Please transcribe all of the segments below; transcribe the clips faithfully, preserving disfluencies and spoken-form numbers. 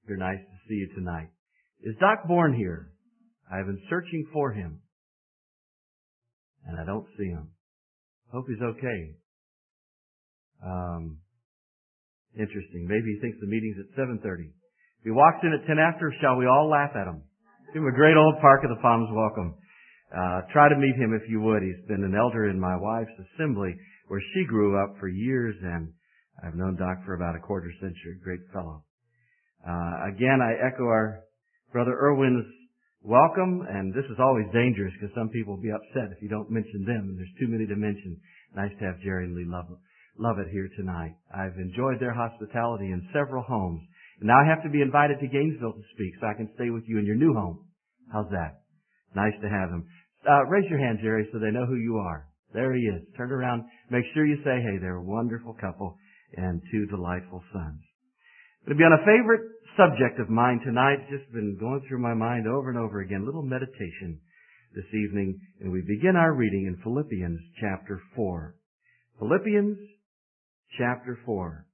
You're nice to see you tonight. Is Doc Bourne here? I've been searching for him, and I don't see him. Hope he's okay. Um, interesting. Maybe he thinks the meeting's at seven thirty. If he walks in at ten after, shall we all laugh at him? Give him a great old Park of the Palms welcome. Uh, try to meet him if you would. He's been an elder in my wife's assembly where she grew up for years, and I've known Doc for about a quarter century. Great fellow. Uh, again, I echo our Brother Irwin's welcome, and this is always dangerous because some people will be upset if you don't mention them. There's too many to mention. Nice to have Jerry and Lee Lovett, Lovett here tonight. I've enjoyed their hospitality in several homes. And now I have to be invited to Gainesville to speak so I can stay with you in your new home. How's that? Nice to have him. Uh, raise your hand, Jerry, so they know who you are. There he is. Turn around. Make sure you say, hey, they're a wonderful couple and two delightful sons. It'll be on a favorite subject of mine tonight. It's just been going through my mind over and over again. A little meditation this evening. And we begin our reading in Philippians chapter four. Philippians chapter four.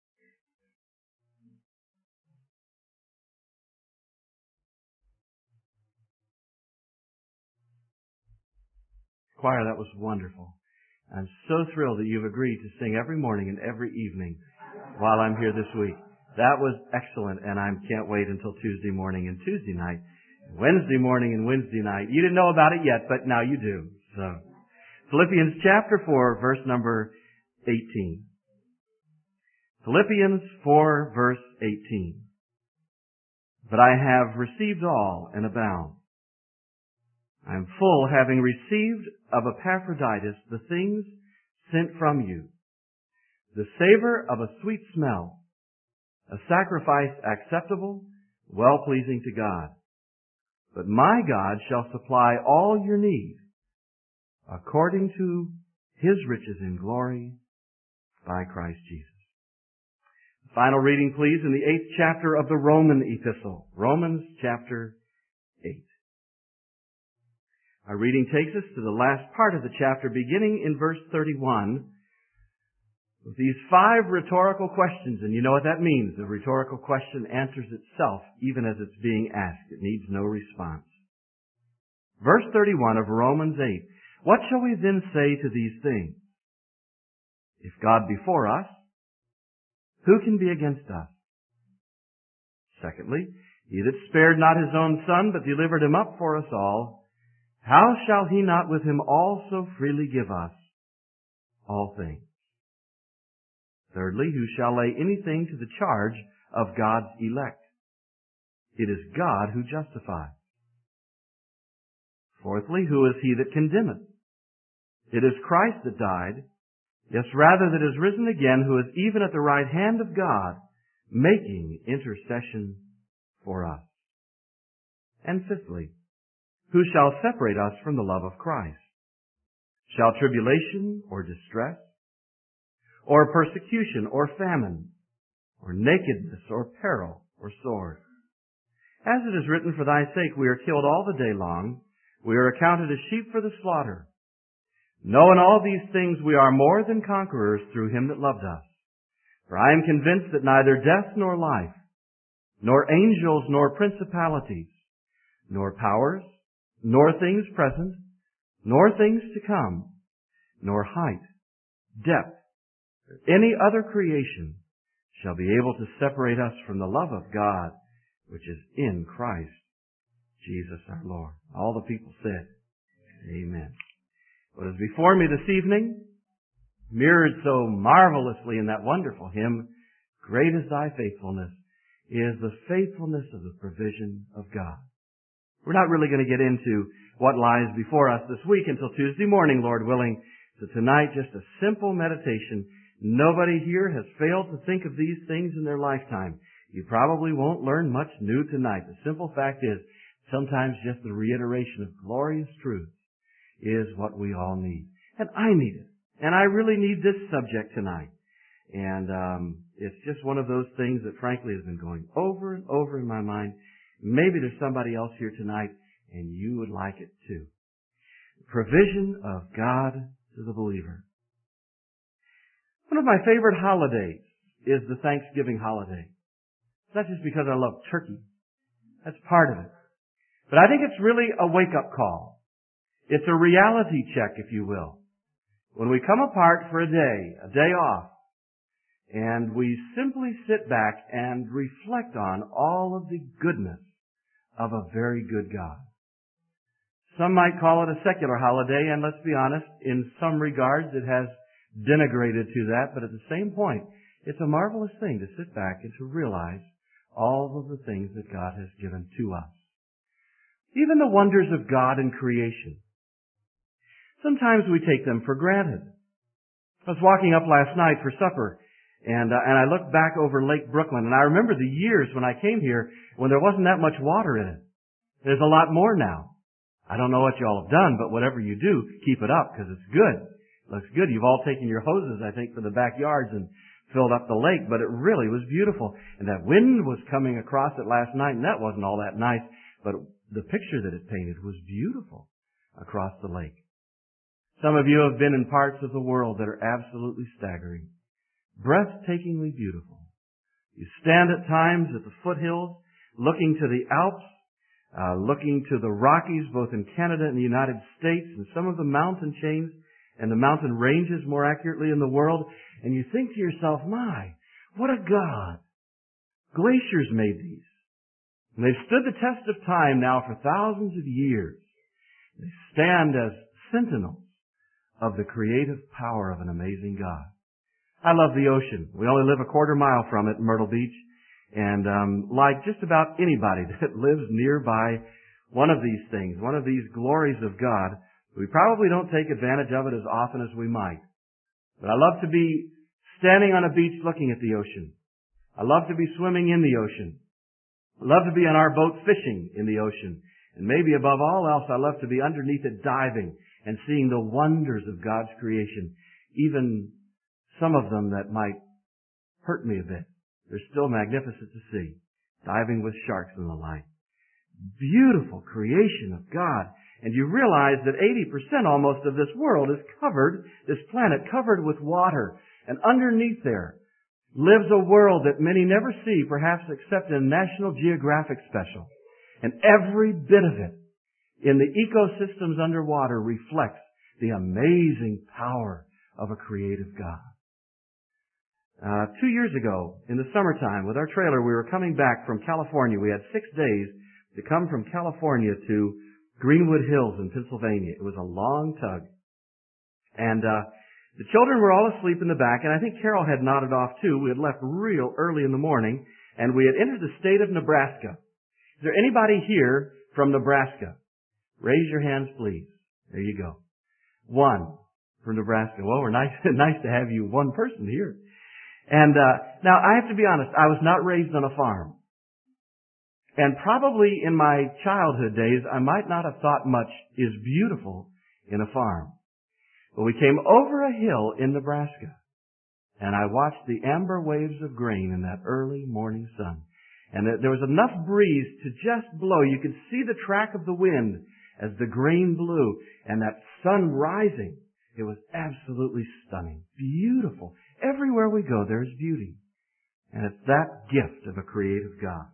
Choir, that was wonderful. I'm so thrilled that you've agreed to sing every morning and every evening while I'm here this week. That was excellent, and I can't wait until Tuesday morning and Tuesday night, Wednesday morning and Wednesday night. You didn't know about it yet, but now you do. So, Philippians chapter four, verse number eighteen. Philippians four, verse eighteen. But I have received all and abound. I am full, having received of Epaphroditus the things sent from you, the savor of a sweet smell, a sacrifice acceptable, well-pleasing to God. But my God shall supply all your need according to His riches in glory by Christ Jesus. Final reading, please, in the eighth chapter of the Roman epistle. Romans chapter eight. Our reading takes us to the last part of the chapter, beginning in verse thirty-one, with these five rhetorical questions. And you know what that means. The rhetorical question answers itself even as it's being asked. It needs no response. Verse thirty-one of Romans eight. What shall we then say to these things? If God be for us, who can be against us? Secondly, He that spared not His own Son, but delivered Him up for us all, how shall He not with Him also freely give us all things? Thirdly, who shall lay anything to the charge of God's elect? It is God who justifies. Fourthly, who is he that condemneth? It is Christ that died, yes, rather that is risen again, who is even at the right hand of God, making intercession for us. And fifthly, who shall separate us from the love of Christ? Shall tribulation or distress, or persecution or famine, or nakedness or peril or sword? As it is written, for thy sake we are killed all the day long, we are accounted as sheep for the slaughter. No, in all these things we are more than conquerors through Him that loved us. For I am convinced that neither death nor life, nor angels nor principalities, nor powers, nor things present, nor things to come, nor height, depth, or any other creation shall be able to separate us from the love of God, which is in Christ Jesus our Lord. All the people said, Amen. What is before me this evening, mirrored so marvelously in that wonderful hymn, Great is Thy Faithfulness, is the faithfulness of the provision of God. We're not really going to get into what lies before us this week until Tuesday morning, Lord willing. So tonight, just a simple meditation. Nobody here has failed to think of these things in their lifetime. You probably won't learn much new tonight. The simple fact is, sometimes just the reiteration of glorious truth is what we all need. And I need it. And I really need this subject tonight. And um, it's just one of those things that frankly has been going over and over in my mind. Maybe there's somebody else here tonight and you would like it too. Provision of God to the believer. One of my favorite holidays is the Thanksgiving holiday. It's not just because I love turkey. That's part of it. But I think it's really a wake-up call. It's a reality check, if you will. When we come apart for a day, a day off, and we simply sit back and reflect on all of the goodness of a very good God. Some might call it a secular holiday, and let's be honest, in some regards it has denigrated to that, but at the same point, it's a marvelous thing to sit back and to realize all of the things that God has given to us. Even the wonders of God in creation. Sometimes we take them for granted. I was walking up last night for supper, and uh, and I looked back over Lake Brooklyn, and I remember the years when I came here when there wasn't that much water in it. There's a lot more now. I don't know what you all have done, but whatever you do, keep it up because it's good. It looks good. You've all taken your hoses, I think, for the backyards and filled up the lake, but it really was beautiful. And that wind was coming across it last night, and that wasn't all that nice, but the picture that it painted was beautiful across the lake. Some of you have been in parts of the world that are absolutely staggering, breathtakingly beautiful. You stand at times at the foothills, looking to the Alps, uh, looking to the Rockies, both in Canada and the United States, and some of the mountain chains and the mountain ranges, more accurately, in the world, and you think to yourself, my, what a God. Glaciers made these. And they've stood the test of time now for thousands of years. They stand as sentinels of the creative power of an amazing God. I love the ocean. We only live a quarter mile from it in Myrtle Beach. And um, like just about anybody that lives nearby one of these things, one of these glories of God, we probably don't take advantage of it as often as we might. But I love to be standing on a beach looking at the ocean. I love to be swimming in the ocean. I love to be on our boat fishing in the ocean. And maybe above all else, I love to be underneath it diving and seeing the wonders of God's creation, even some of them that might hurt me a bit. They're still magnificent to see, diving with sharks and the like. Beautiful creation of God. And you realize that eighty percent almost of this world is covered, this planet covered with water. And underneath there lives a world that many never see, perhaps except in a National Geographic special. And every bit of it in the ecosystems underwater reflects the amazing power of a creative God. Uh, two years ago, in the summertime, with our trailer, we were coming back from California. We had six days to come from California to Greenwood Hills in Pennsylvania. It was a long tug. And uh, the children were all asleep in the back, and I think Carol had nodded off too. We had left real early in the morning, and we had entered the state of Nebraska. Is there anybody here from Nebraska? Raise your hands, please. There you go. One from Nebraska. Well, we're nice, nice to have you, one person here. And uh, now, I have to be honest, I was not raised on a farm. And probably in my childhood days, I might not have thought much is beautiful in a farm. But we came over a hill in Nebraska, and I watched the amber waves of grain in that early morning sun. And there was enough breeze to just blow. You could see the track of the wind as the grain blew, and that sun rising. It was absolutely stunning, beautiful. Everywhere we go, there's beauty. And it's that gift of a creative God.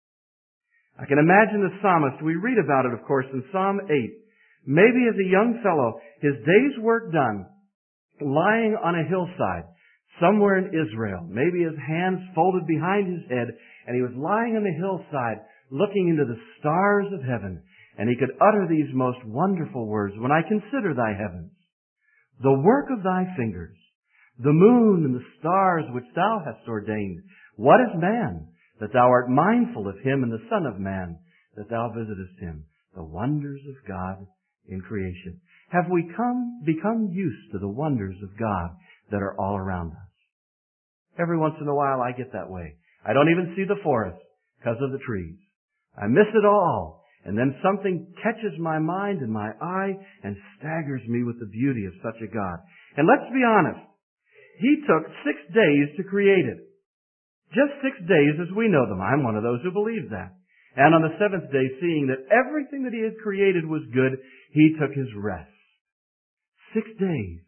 I can imagine the psalmist. We read about it, of course, in Psalm eight. Maybe as a young fellow, his day's work done, lying on a hillside somewhere in Israel, maybe his hands folded behind his head, and he was lying on the hillside looking into the stars of heaven, and he could utter these most wonderful words, when I consider thy heavens, the work of thy fingers, the moon and the stars which thou hast ordained, what is man, that thou art mindful of him, and the Son of Man, that thou visitest him, the wonders of God in creation. Have we come, become used to the wonders of God that are all around us? Every once in a while I get that way. I don't even see the forest because of the trees. I miss it all. And then something catches my mind and my eye and staggers me with the beauty of such a God. And let's be honest. He took six days to create it. Just six days as we know them. I'm one of those who believes that. And on the seventh day, seeing that everything that He had created was good, He took His rest. Six days.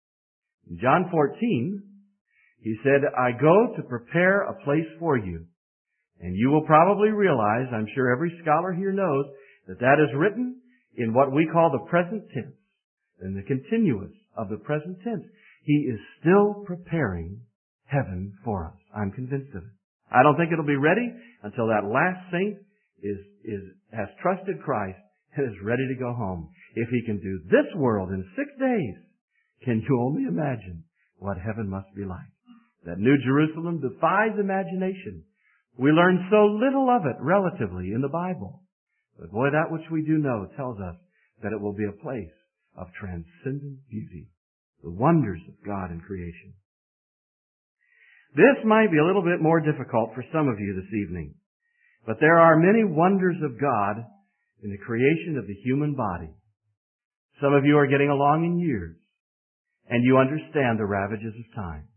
In John fourteen, He said, I go to prepare a place for you. And you will probably realize, I'm sure every scholar here knows, that that is written in what we call the present tense, in the continuous of the present tense. He is still preparing heaven for us. I'm convinced of it. I don't think it'll be ready until that last saint is, is, has trusted Christ and is ready to go home. If he can do this world in six days, can you only imagine what heaven must be like? That New Jerusalem defies imagination. We learn so little of it relatively in the Bible. But boy, that which we do know tells us that it will be a place of transcendent beauty, the wonders of God in creation. This might be a little bit more difficult for some of you this evening, but there are many wonders of God in the creation of the human body. Some of you are getting along in years, and you understand the ravages of time.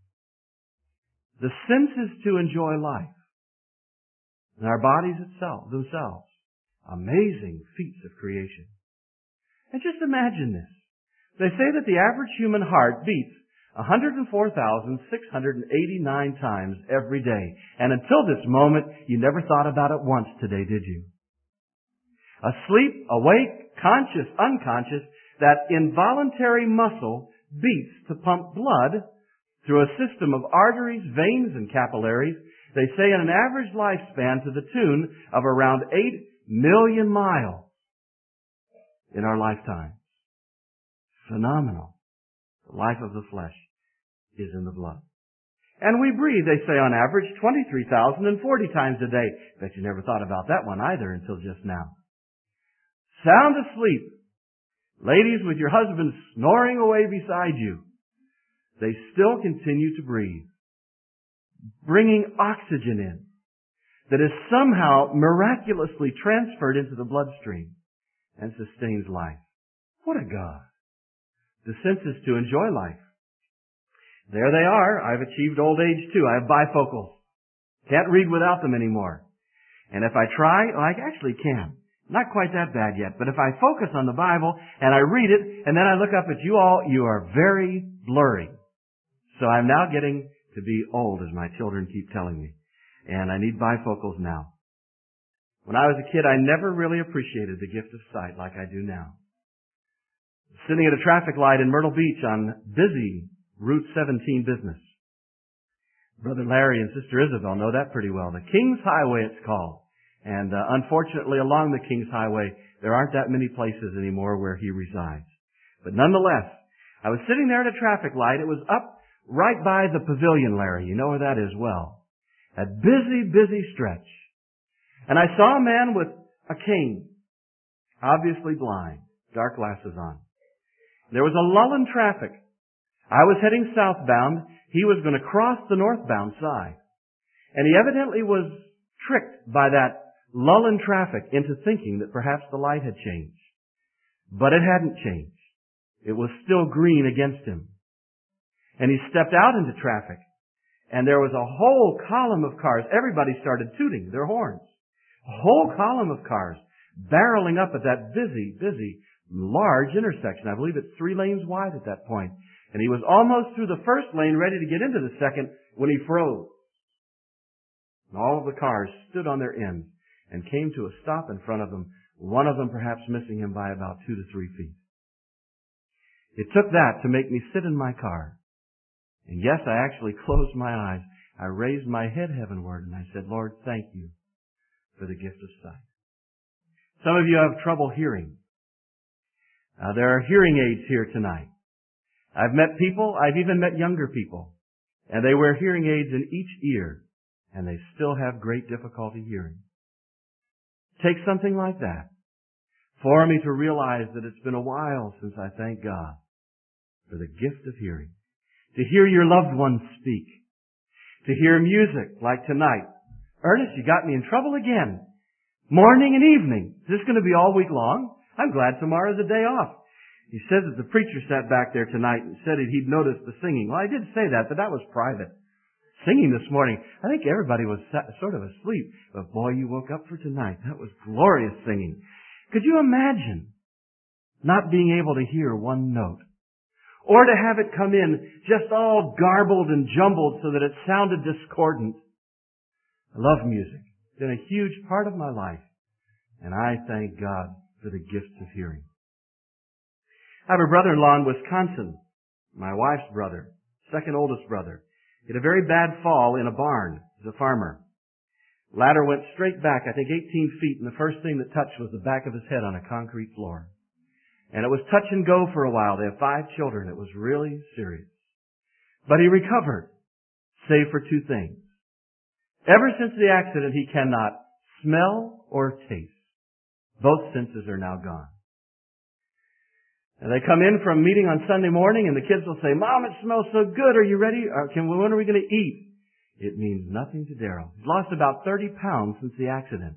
The senses to enjoy life, and our bodies itself, themselves, amazing feats of creation. And just imagine this. They say that the average human heart beats one hundred four thousand six hundred eighty-nine times every day. And until this moment, you never thought about it once today, did you? Asleep, awake, conscious, unconscious, that involuntary muscle beats to pump blood through a system of arteries, veins, and capillaries, they say in an average lifespan to the tune of around eight million miles in our lifetime. Phenomenal. The life of the flesh is in the blood. And we breathe, they say, on average, twenty-three thousand forty times a day. Bet you never thought about that one either until just now. Sound asleep. Ladies with your husbands snoring away beside you. They still continue to breathe, bringing oxygen in that is somehow miraculously transferred into the bloodstream and sustains life. What a God. The senses to enjoy life. There they are. I've achieved old age too. I have bifocals. Can't read without them anymore. And if I try, well, I actually can. Not quite that bad yet. But if I focus on the Bible and I read it and then I look up at you all, you are very blurry. So I'm now getting to be old, as my children keep telling me. And I need bifocals now. When I was a kid, I never really appreciated the gift of sight like I do now. Sitting at a traffic light in Myrtle Beach on busy Route seventeen business. Brother Larry and Sister Isabel know that pretty well. The King's Highway, it's called. And uh, unfortunately, along the King's Highway, there aren't that many places anymore where he resides. But nonetheless, I was sitting there at a traffic light. It was up right by the pavilion, Larry. You know where that is well. A busy, busy stretch. And I saw a man with a cane, obviously blind, dark glasses on. There was a lull in traffic. I was heading southbound. He was going to cross the northbound side. And he evidently was tricked by that lull in traffic into thinking that perhaps the light had changed. But it hadn't changed. It was still green against him. And he stepped out into traffic. And there was a whole column of cars. Everybody started tooting their horns. A whole column of cars barreling up at that busy, busy, large intersection. I believe it's three lanes wide at that point. And he was almost through the first lane, ready to get into the second, when he froze. And all of the cars stood on their ends and came to a stop in front of them, one of them perhaps missing him by about two to three feet. It took that to make me sit in my car. And yes, I actually closed my eyes. I raised my head heavenward and I said, Lord, thank you for the gift of sight. Some of you have trouble hearing. Uh, there are hearing aids here tonight. I've met people, I've even met younger people, and they wear hearing aids in each ear, and they still have great difficulty hearing. Take something like that for me to realize that it's been a while since I thank God for the gift of hearing. To hear your loved ones speak. To hear music like tonight. Ernest, you got me in trouble again. Morning and evening. Is this going to be all week long? I'm glad tomorrow's a day off. He says that the preacher sat back there tonight and said he'd noticed the singing. Well, I did say that, but that was private. Singing this morning, I think everybody was sort of asleep. But boy, you woke up for tonight. That was glorious singing. Could you imagine not being able to hear one note? Or to have it come in just all garbled and jumbled so that it sounded discordant. I love music. It's been a huge part of my life, and I thank God for the gifts of hearing. I have a brother-in-law in Wisconsin, my wife's brother, second oldest brother. He had a very bad fall in a barn. He's a farmer. Ladder went straight back, I think eighteen feet, and the first thing that touched was the back of his head on a concrete floor. And it was touch and go for a while. They have five children. It was really serious. But he recovered, save for two things. Ever since the accident, he cannot smell or taste. Both senses are now gone. And they come in from meeting on Sunday morning, and the kids will say, "Mom, it smells so good. Are you ready? Or can, when are we going to eat?" It means nothing to Darrell. He's lost about thirty pounds since the accident.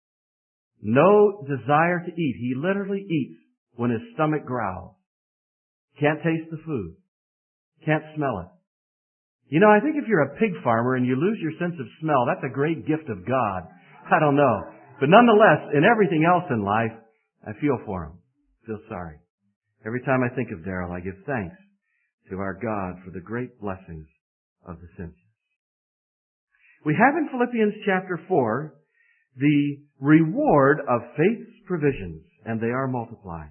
No desire to eat. He literally eats when his stomach growls. Can't taste the food. Can't smell it. You know, I think if you're a pig farmer and you lose your sense of smell, that's a great gift of God. I don't know. But nonetheless, in everything else in life, I feel for him. I feel sorry. Every time I think of Darrell, I give thanks to our God for the great blessings of the senses. We have in Philippians chapter four the reward of faith's provisions, and they are multiplied.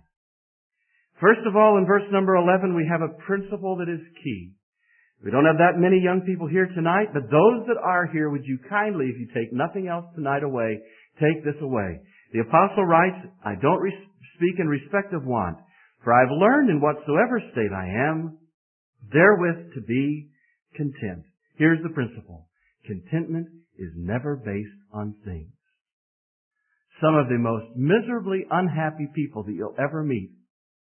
First of all, in verse number eleven, we have a principle that is key. We don't have that many young people here tonight, but those that are here, would you kindly, if you take nothing else tonight away, take this away. The apostle writes, "I don't re- speak in respect of want, for I've learned in whatsoever state I am, therewith to be content." Here's the principle. Contentment is never based on things. Some of the most miserably unhappy people that you'll ever meet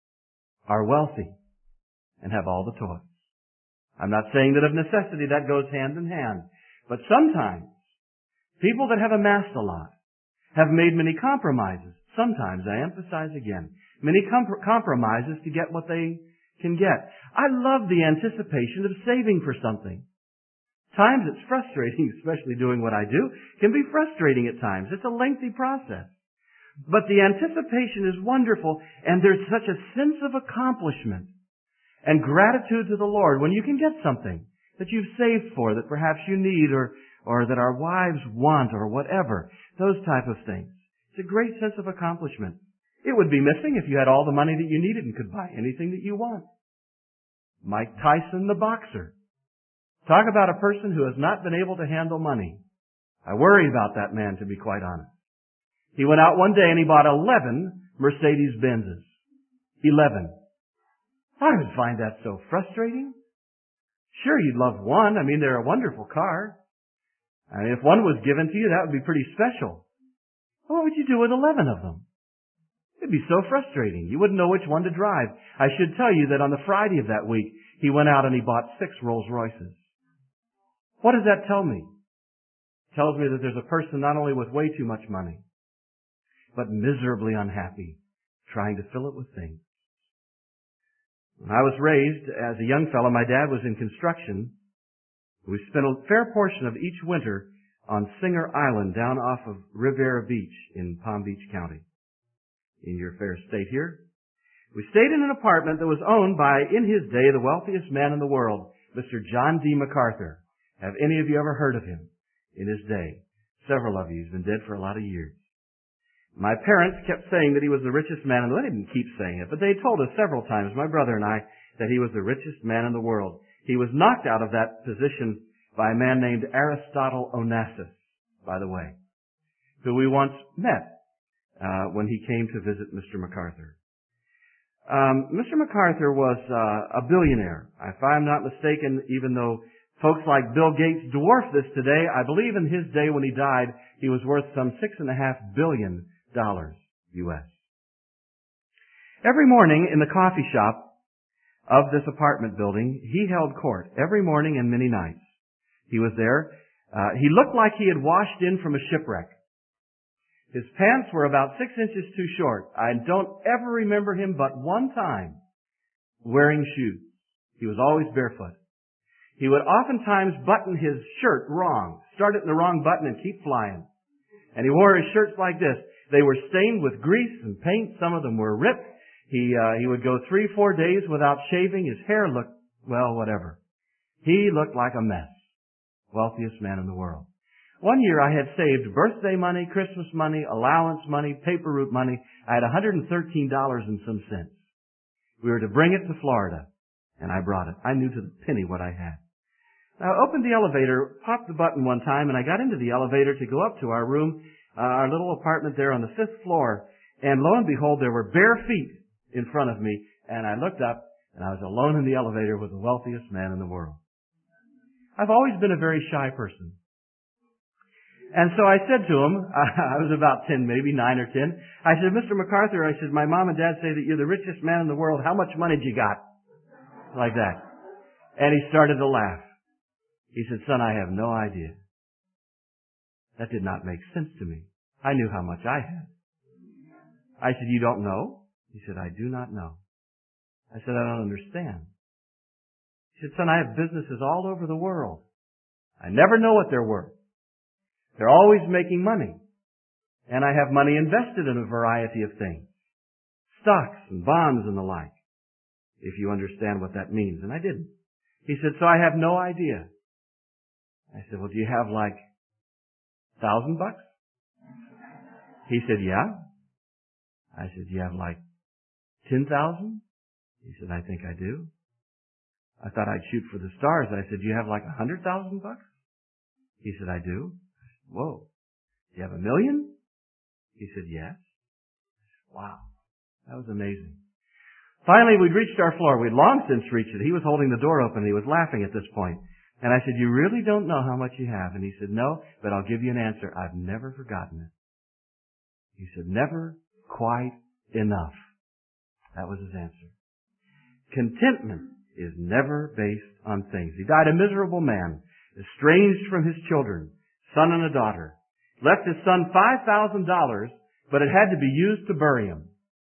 are wealthy and have all the toys. I'm not saying that of necessity that goes hand in hand, but sometimes people that have amassed a lot have made many compromises. Sometimes, I emphasize again, many com- compromises to get what they can get. I love the anticipation of saving for something. Times it's frustrating, especially doing what I do. It can be frustrating at times. It's a lengthy process. But the anticipation is wonderful, and there's such a sense of accomplishment and gratitude to the Lord when you can get something that you've saved for, that perhaps you need, or, or that our wives want, or whatever. Those type of things. It's a great sense of accomplishment. It would be missing if you had all the money that you needed and could buy anything that you want. Mike Tyson, the boxer. Talk about a person who has not been able to handle money. I worry about that man, to be quite honest. He went out one day and he bought eleven Mercedes-Benzes. Eleven. I would find that so frustrating. Sure, you'd love one. I mean, they're a wonderful car. I mean, if one was given to you, that would be pretty special. What would you do with eleven of them? It'd be so frustrating. You wouldn't know which one to drive. I should tell you that on the Friday of that week, he went out and he bought six Rolls Royces. What does that tell me? It tells me that there's a person not only with way too much money, but miserably unhappy, trying to fill it with things. When I was raised as a young fellow, my dad was in construction. We spent a fair portion of each winter on Singer Island down off of Riviera Beach in Palm Beach County, in your fair state here. We stayed in an apartment that was owned by, in his day, the wealthiest man in the world, Mister John D. MacArthur. Have any of you ever heard of him in his day? Several of you. He's been dead for a lot of years. My parents kept saying that he was the richest man in the world. They didn't keep saying it, but they told us several times, my brother and I, that he was the richest man in the world. He was knocked out of that position by a man named Aristotle Onassis, by the way, who we once met uh, when he came to visit Mister MacArthur. Um, Mister MacArthur was uh, a billionaire. If I'm not mistaken, even though folks like Bill Gates dwarf this today, I believe in his day when he died, he was worth some six and a half billion dollars U S. Every morning in the coffee shop of this apartment building, he held court every morning and many nights. He was there. Uh, he looked like he had washed in from a shipwreck. His pants were about six inches too short. I don't ever remember him but one time wearing shoes. He was always barefoot. He would oftentimes button his shirt wrong, start it in the wrong button and keep flying. And he wore his shirts like this. They were stained with grease and paint. Some of them were ripped. He, uh, he would go three, four days without shaving. His hair looked, well, whatever. He looked like a mess. Wealthiest man in the world. One year I had saved birthday money, Christmas money, allowance money, paper route money. I had one hundred thirteen dollars and some cents. We were to bring it to Florida, and I brought it. I knew to the penny what I had. I opened the elevator, popped the button one time, and I got into the elevator to go up to our room, uh, our little apartment there on the fifth floor. And lo and behold, there were bare feet in front of me, and I looked up, and I was alone in the elevator with the wealthiest man in the world. I've always been a very shy person. And so I said to him, I was about ten, maybe nine or ten. I said, Mister MacArthur, I said, my mom and dad say that you're the richest man in the world. How much money did you got? Like that. And he started to laugh. He said, son, I have no idea. That did not make sense to me. I knew how much I had. I said, you don't know? He said, I do not know. I said, I don't understand. He said, son, I have businesses all over the world. I never know what they're worth. They're always making money. And I have money invested in a variety of things. Stocks and bonds and the like. If you understand what that means. And I didn't. He said, so I have no idea. I said, well, do you have like a thousand bucks? He said, yeah. I said, do you have like ten thousand? He said, I think I do. I thought I'd shoot for the stars. I said, do you have like a hundred thousand bucks? He said, I do. Whoa. Do you have a million? He said, yes. Wow. That was amazing. Finally, we'd reached our floor. We'd long since reached it. He was holding the door open. He was laughing at this point. And I said, you really don't know how much you have? And he said, no, but I'll give you an answer. I've never forgotten it. He said, never quite enough. That was his answer. Contentment is never based on things. He died a miserable man, estranged from his children, son and a daughter. Left his son five thousand dollars, but it had to be used to bury him.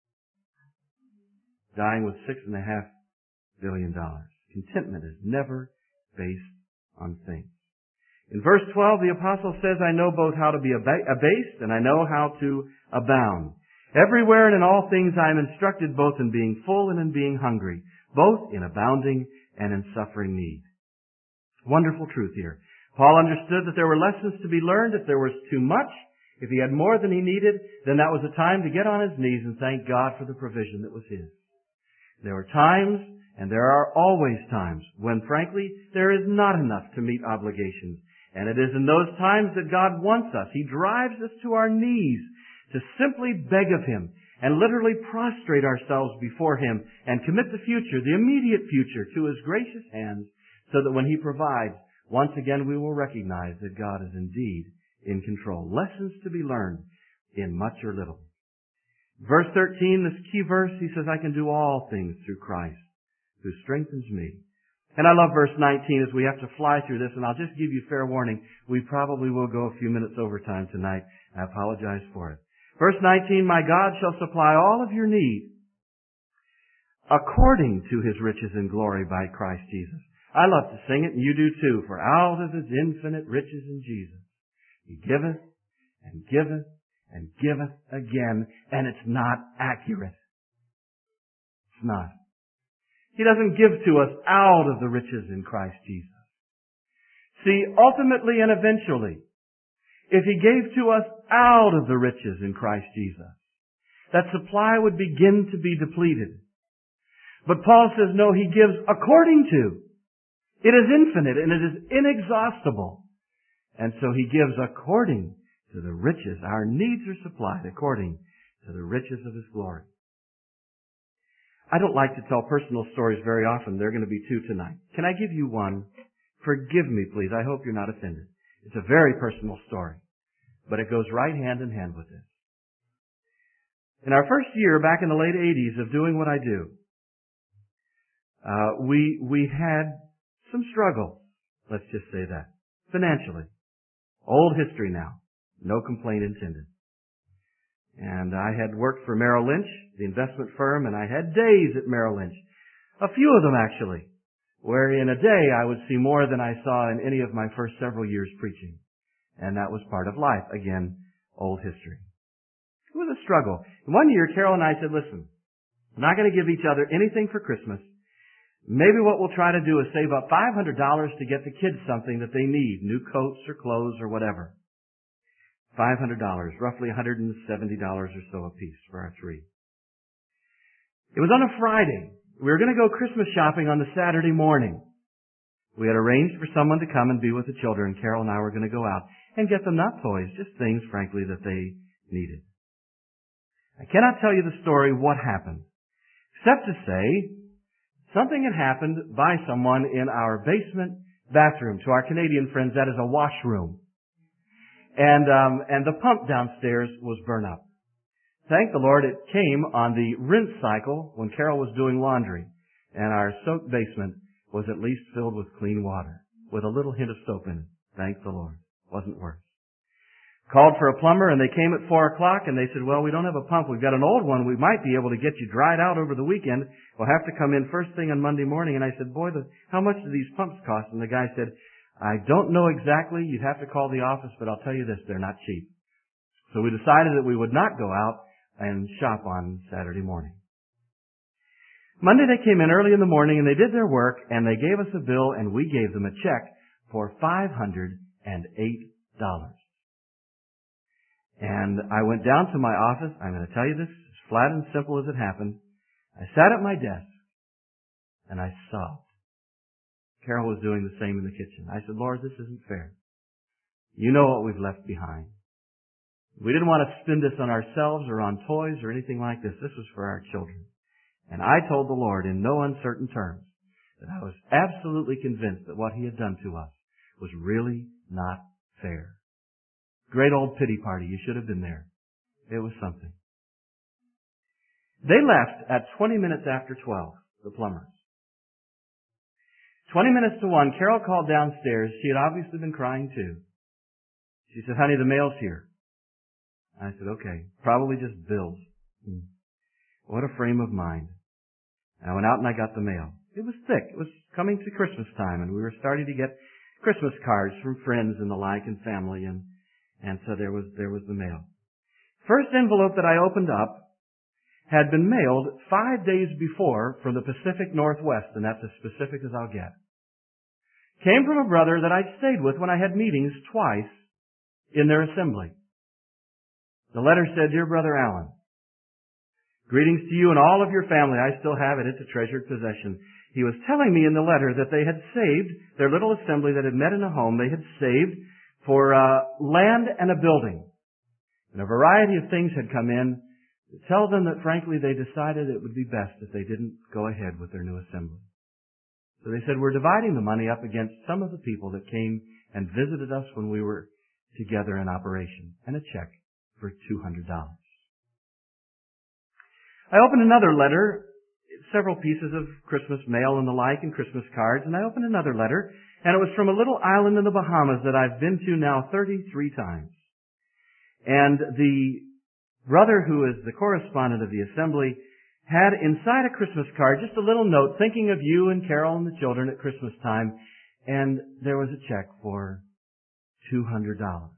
Dying with six and a half billion dollars. Contentment is never based on things. In verse twelve, the apostle says, I know both how to be abased and I know how to abound. Everywhere and in all things I am instructed both in being full and in being hungry, both in abounding and in suffering need. Wonderful truth here. Paul understood that there were lessons to be learned. If there was too much, if he had more than he needed, then that was a time to get on his knees and thank God for the provision that was his. There were times, and there are always times, when frankly, there is not enough to meet obligations. And it is in those times that God wants us. He drives us to our knees to simply beg of Him and literally prostrate ourselves before Him and commit the future, the immediate future, to His gracious hands so that when He provides, once again we will recognize that God is indeed in control. Lessons to be learned in much or little. Verse thirteen, this key verse, he says, I can do all things through Christ who strengthens me. And I love verse nineteen as we have to fly through this, and I'll just give you fair warning. We probably will go a few minutes overtime tonight. I apologize for it. Verse nineteen, my God shall supply all of your need according to His riches and glory by Christ Jesus. I love to sing it, and you do too. For out of His infinite riches in Jesus, He giveth and giveth and giveth again, and it's not accurate. It's not. He doesn't give to us out of the riches in Christ Jesus. See, ultimately and eventually, if He gave to us out of the riches in Christ Jesus, that supply would begin to be depleted. But Paul says, no, He gives according to. It is infinite and it is inexhaustible. And so He gives according to the riches. Our needs are supplied according to the riches of His glory. I don't like to tell personal stories very often. There are going to be two tonight. Can I give you one? Forgive me, please. I hope you're not offended. It's a very personal story, but it goes right hand in hand with this. In our first year, back in the late eighties, of doing what I do, uh, we we had some struggle. Let's just say that. Financially. Old history now. No complaint intended. And I had worked for Merrill Lynch, the investment firm, and I had days at Merrill Lynch. A few of them, actually, where in a day I would see more than I saw in any of my first several years preaching. And that was part of life. Again, old history. It was a struggle. And one year, Carol and I said, listen, we're not going to give each other anything for Christmas. Maybe what we'll try to do is save up five hundred dollars to get the kids something that they need, new coats or clothes or whatever. five hundred dollars, roughly one hundred seventy dollars or so a piece for our tree. It was on a Friday. We were going to go Christmas shopping on the Saturday morning. We had arranged for someone to come and be with the children. Carol and I were going to go out and get them not toys, just things, frankly, that they needed. I cannot tell you the story what happened, except to say something had happened by someone in our basement bathroom. To our Canadian friends, that is a washroom. And, um, and the pump downstairs was burnt up. Thank the Lord, it came on the rinse cycle when Carol was doing laundry, and our soaked basement was at least filled with clean water, with a little hint of soap in it. Thank the Lord. Wasn't worse. Called for a plumber, and they came at four o'clock, and they said, well, we don't have a pump. We've got an old one. We might be able to get you dried out over the weekend. We'll have to come in first thing on Monday morning. And I said, boy, the, how much do these pumps cost? And the guy said, I don't know exactly. You'd have to call the office, but I'll tell you this, they're not cheap. So we decided that we would not go out and shop on Saturday morning. Monday they came in early in the morning, and they did their work, and they gave us a bill, and we gave them a check for five hundred eight dollars. And I went down to my office. I'm going to tell you this as flat and simple as it happened. I sat at my desk, and I sobbed. Carol was doing the same in the kitchen. I said, Lord, this isn't fair. You know what we've left behind. We didn't want to spend this on ourselves or on toys or anything like this. This was for our children. And I told the Lord in no uncertain terms that I was absolutely convinced that what He had done to us was really not fair. Great old pity party. You should have been there. It was something. They left at twenty minutes after twelve, the plumbers. twenty minutes to one, Carol called downstairs. She had obviously been crying too. She said, honey, the mail's here. I said, okay, probably just bills. Hmm. What a frame of mind. I went out and I got the mail. It was thick. It was coming to Christmas time, and we were starting to get Christmas cards from friends and the like and family, and And so there was, there was the mail. First envelope that I opened up had been mailed five days before from the Pacific Northwest, and that's as specific as I'll get. Came from a brother that I'd stayed with when I had meetings twice in their assembly. The letter said, Dear Brother Alan, greetings to you and all of your family. I still have it. It's a treasured possession. He was telling me in the letter that they had saved their little assembly that had met in a home. They had saved for uh, land and a building. And a variety of things had come in to tell them that, frankly, they decided it would be best if they didn't go ahead with their new assembly. So they said, we're dividing the money up against some of the people that came and visited us when we were together in operation, and a check for two hundred dollars. I opened another letter, several pieces of Christmas mail and the like, and Christmas cards, and I opened another letter, and it was from a little island in the Bahamas that I've been to now thirty-three times. And the brother who is the correspondent of the assembly had inside a Christmas card just a little note thinking of you and Carol and the children at Christmas time, and there was a check for two hundred dollars.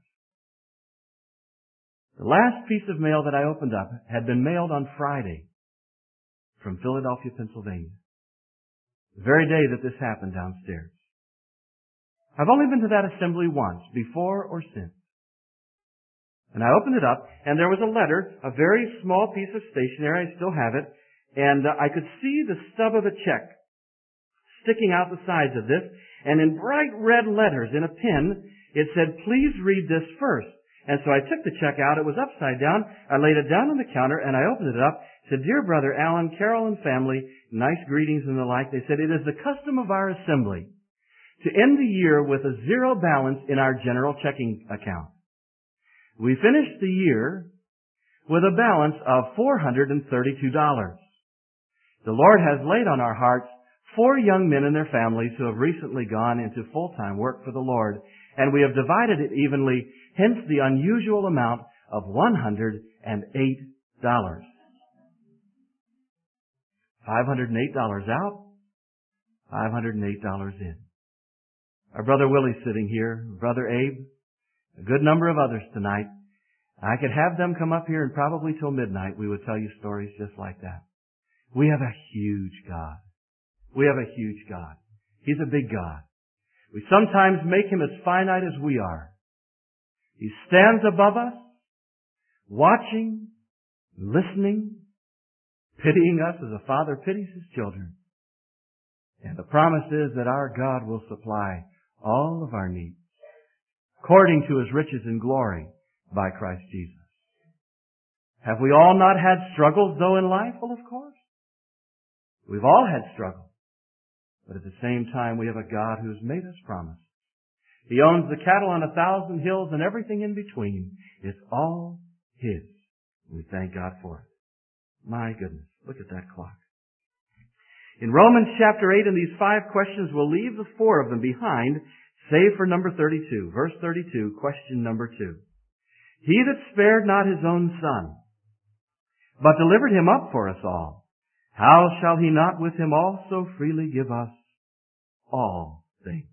The last piece of mail that I opened up had been mailed on Friday from Philadelphia, Pennsylvania, the very day that this happened downstairs. I've only been to that assembly once, before or since. And I opened it up, and there was a letter, a very small piece of stationery, I still have it, and uh, I could see the stub of a check sticking out the sides of this, and in bright red letters in a pen, it said, please read this first. And so I took the check out. It was upside down. I laid it down on the counter, and I opened it up. It said, Dear Brother Alan, Carol, and family, nice greetings and the like. They said, it is the custom of our assembly to end the year with a zero balance in our general checking account. We finished the year with a balance of four hundred thirty-two dollars. The Lord has laid on our hearts four young men and their families who have recently gone into full-time work for the Lord, and we have divided it evenly, hence the unusual amount of one hundred eight dollars. five hundred eight dollars out, five hundred eight dollars in. Our brother Willie's sitting here, Brother Abe, a good number of others tonight. I could have them come up here and probably till midnight we would tell you stories just like that. We have a huge God. We have a huge God. He's a big God. We sometimes make Him as finite as we are. He stands above us, watching, listening, pitying us as a father pities his children. And the promise is that our God will supply all of our needs according to His riches and glory by Christ Jesus. Have we all not had struggles, though, in life? Well, of course. We've all had struggles. But at the same time, we have a God who has made us promises. He owns the cattle on a thousand hills and everything in between. It's all His. We thank God for it. My goodness, look at that clock. In Romans chapter eight, in these five questions, we'll leave the four of them behind, save for number thirty-two. Verse thirty-two, question number two. He that spared not His own Son, but delivered Him up for us all, how shall He not with Him also freely give us all things?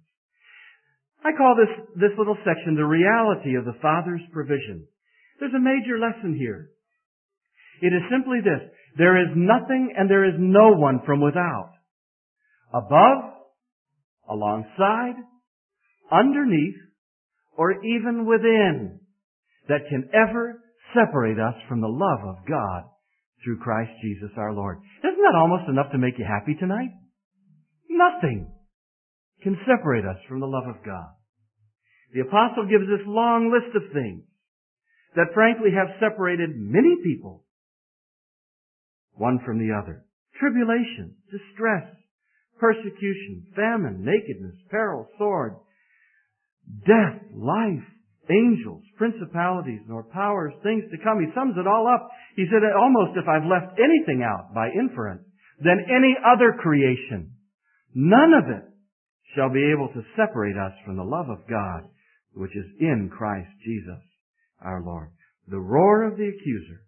I call this, this little section the reality of the Father's provision. There's a major lesson here. It is simply this. There is nothing and there is no one from without, above, alongside, underneath, or even within, that can ever separate us from the love of God through Christ Jesus our Lord. Isn't that almost enough to make you happy tonight? Nothing can separate us from the love of God. The apostle gives this long list of things that frankly have separated many people one from the other. Tribulation, distress, persecution, famine, nakedness, peril, sword, death, life, angels, principalities, nor powers, things to come. He sums it all up. He said that almost if I've left anything out by inference, then any other creation, none of it shall be able to separate us from the love of God, which is in Christ Jesus our Lord. The roar of the accuser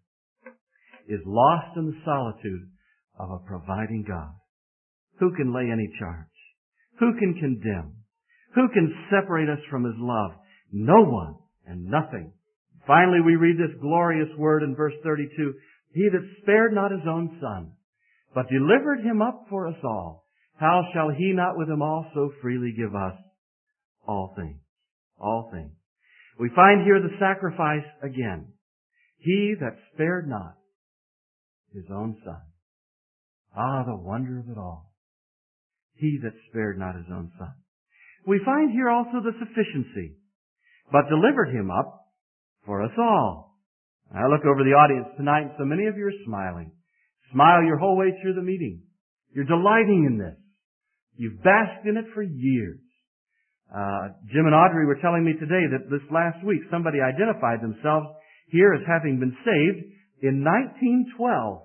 is lost in the solitude of a providing God. Who can lay any charge? Who can condemn? Who can separate us from His love? No one and nothing. Finally, we read this glorious word in verse thirty-two. He that spared not His own Son, but delivered Him up for us all, how shall He not with Him also freely give us all things? All things. We find here the sacrifice again. He that spared not His own Son. Ah, the wonder of it all. He that spared not His own Son. We find here also the sufficiency, but delivered Him up for us all. I look over the audience tonight, and so many of you are smiling. Smile your whole way through the meeting. You're delighting in this. You've basked in it for years. Uh, Jim and Audrey were telling me today that this last week somebody identified themselves here as having been saved in nineteen twelve.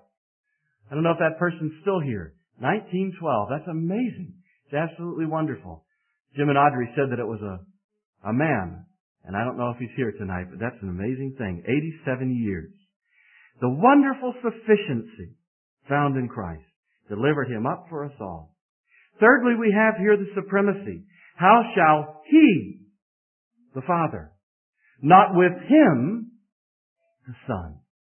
I don't know if that person's still here. nineteen twelve. That's amazing. It's absolutely wonderful. Jim and Audrey said that it was a, a man. And I don't know if he's here tonight, but that's an amazing thing. eighty-seven years. The wonderful sufficiency found in Christ delivered Him up for us all. Thirdly, we have here the supremacy. How shall He, the Father, not with Him, the Son?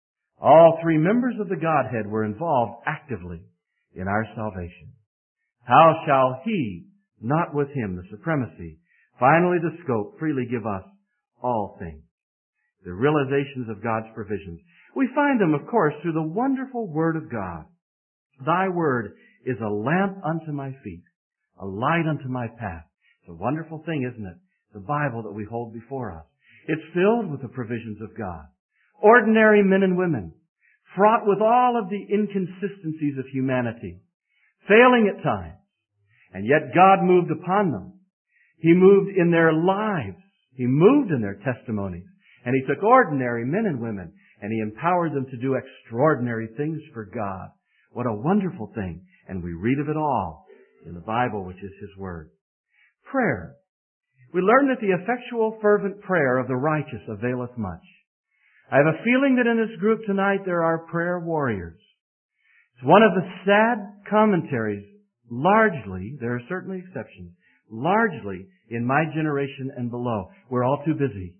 All three members of the Godhead were involved actively in our salvation. How shall He, not with Him, the supremacy, finally the scope, freely give us all things? The realizations of God's provisions. We find them, of course, through the wonderful Word of God. Thy Word is a lamp unto my feet, a light unto my path. It's a wonderful thing, isn't it? The Bible that we hold before us. It's filled with the provisions of God. Ordinary men and women, fraught with all of the inconsistencies of humanity, failing at times, and yet God moved upon them. He moved in their lives. He moved in their testimonies. And He took ordinary men and women and He empowered them to do extraordinary things for God. What a wonderful thing. And we read of it all in the Bible, which is His Word. Prayer. We learn that the effectual fervent prayer of the righteous availeth much. I have a feeling that in this group tonight there are prayer warriors. It's one of the sad commentaries, largely, there are certainly exceptions, largely in my generation and below. We're all too busy.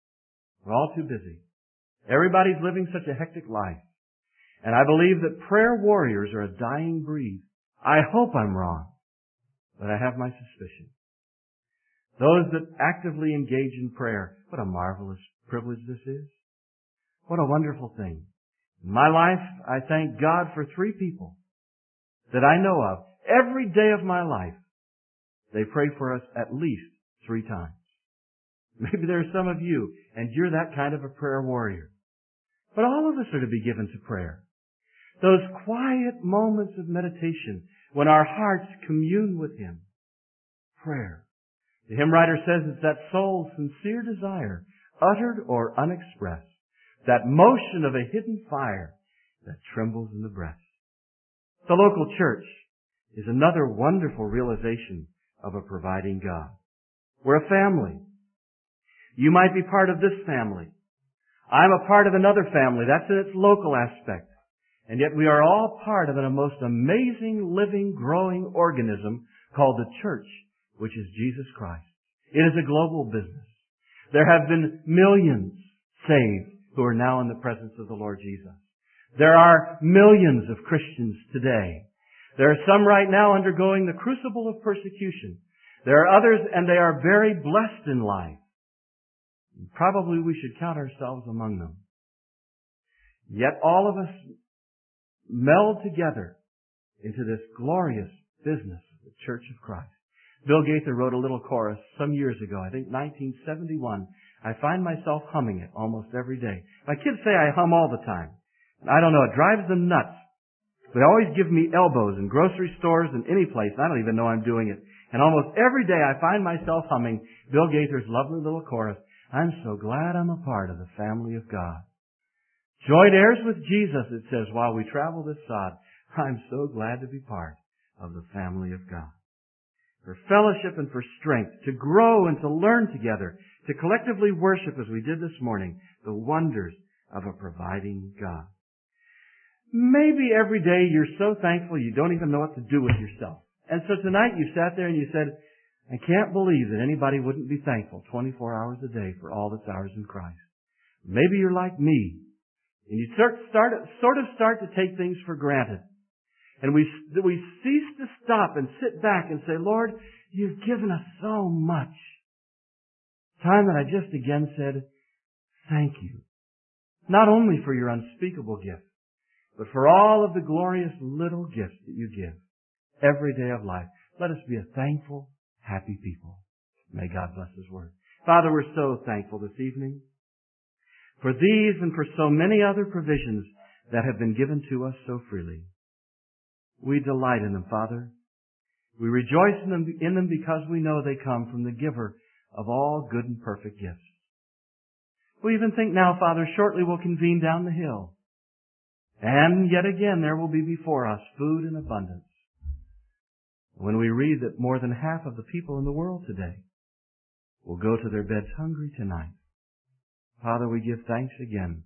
We're all too busy. Everybody's living such a hectic life. And I believe that prayer warriors are a dying breed. I hope I'm wrong, but I have my suspicion. Those that actively engage in prayer, What a marvelous privilege this is. What a wonderful thing. In my life, I thank God for three people that I know of. Every day of my life, they pray for us at least three times. Maybe there are some of you, and you're that kind of a prayer warrior. But all of us are to be given to prayer. Those quiet moments of meditation when our hearts commune with Him. Prayer. The hymn writer says it's that soul's sincere desire, uttered or unexpressed, that motion of a hidden fire that trembles in the breast. The local church is another wonderful realization of a providing God. We're a family. You might be part of this family. I'm a part of another family. That's in its local aspect. And yet we are all part of a most amazing, living, growing organism called the church, which is Jesus Christ. It is a global business. There have been millions saved who are now in the presence of the Lord Jesus. There are millions of Christians today. There are some right now undergoing the crucible of persecution. There are others, and they are very blessed in life. Probably we should count ourselves among them. Yet all of us meld together into this glorious business of the Church of Christ. Bill Gaither wrote a little chorus some years ago, I think nineteen seventy-one. I find myself humming it almost every day. My kids say I hum all the time. I don't know, it drives them nuts. They always give me elbows in grocery stores and any place. I don't even know I'm doing it. And almost every day I find myself humming Bill Gaither's lovely little chorus. I'm so glad I'm a part of the family of God. Joint heirs with Jesus, it says, while we travel this sod. I'm so glad to be part of the family of God. For fellowship and for strength, to grow and to learn together, to collectively worship as we did this morning, the wonders of a providing God. Maybe every day you're so thankful you don't even know what to do with yourself. And so tonight you sat there and you said, I can't believe that anybody wouldn't be thankful twenty-four hours a day for all that's ours in Christ. Maybe you're like me, and you start, start, sort of start to take things for granted. And we, we cease to stop and sit back and say, Lord, you've given us so much. Time that I just again said, thank you. Not only for your unspeakable gift, but for all of the glorious little gifts that you give every day of life. Let us be a thankful, happy people. May God bless His word. Father, we're so thankful this evening for these and for so many other provisions that have been given to us so freely. We delight in them, Father. We rejoice in them, in them because we know they come from the giver of all good and perfect gifts. We even think now, Father, shortly we'll convene down the hill. And yet again there will be before us food in abundance. When we read that more than half of the people in the world today will go to their beds hungry tonight. Father, we give thanks again